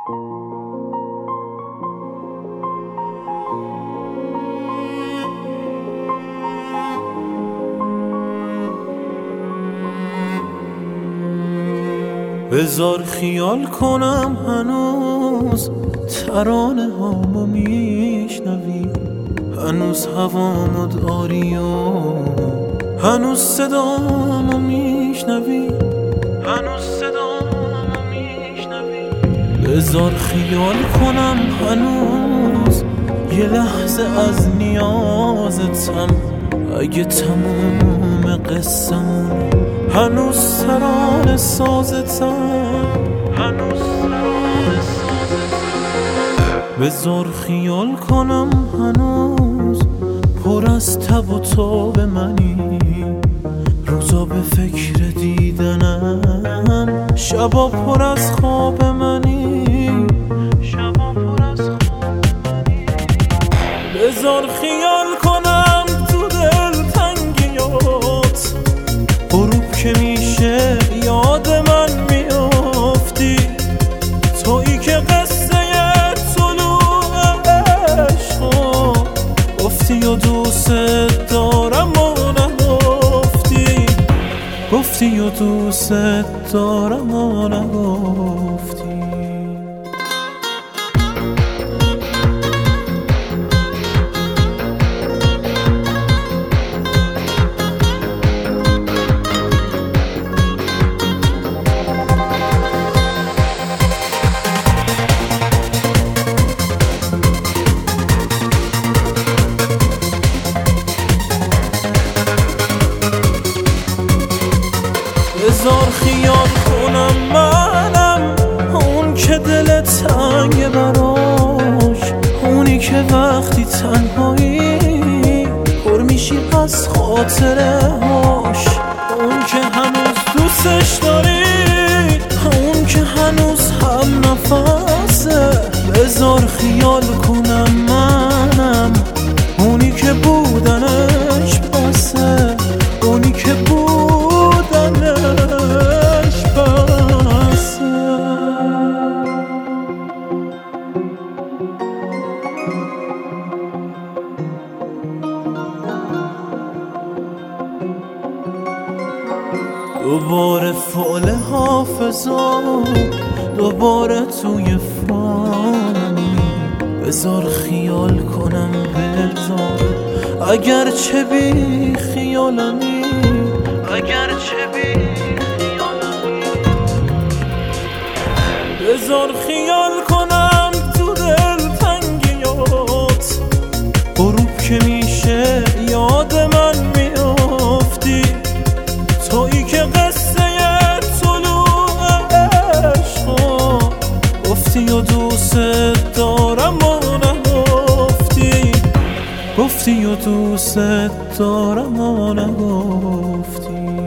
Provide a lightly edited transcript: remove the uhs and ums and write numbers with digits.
بذار خیال کنم هنوز ترانه هامو میشنوی، هنوز هوامو داری و هنوز صدامو میشنوی، هنوز صدامو میشنوی. بذار خیال کنم هنوز یه لحظه از نیازتم، اگه تموم قصه‌مون هنوز ترانه سازتم، هنوز ترانه سازتم. بذار خیال کنم هنوز پر از تب و تاب منی، روزا به فکر دیدنم، شبا پر از خواب منی، شبا پر از خواب منی. بذار خیال کنم تو دل تنگیات، غروب که میشه یاد من میافتی، تویی که قصه طلوع عشقا گفتی و دوست دارم و نگفتی، گفتی و دوست دارم و نگفتی. بذار خیال کنم منم اون که دل تنگ براش، اونی که وقتی تنهایی پر میشی از خاطره هاش، اون که هنوز دوستش داری، اون که هنوز هم نفسه. بذار خیال کنم منم اونی که بودنش بسه، اونی که بودنش بسه. دوباره فعل حافظا، دوباره توی فانی. بذار خیال کنم بذار، اگر چه بی خیالمی، اگر چه بی خیالمی. بذار خیال کنم تو دل تنگیات، غروب که میشه یاد من میافتی، تویی که قصه طلوع عشقا گفتی و دوست دارم و نگفتی، گفتی و دوست دارم و نگفتی.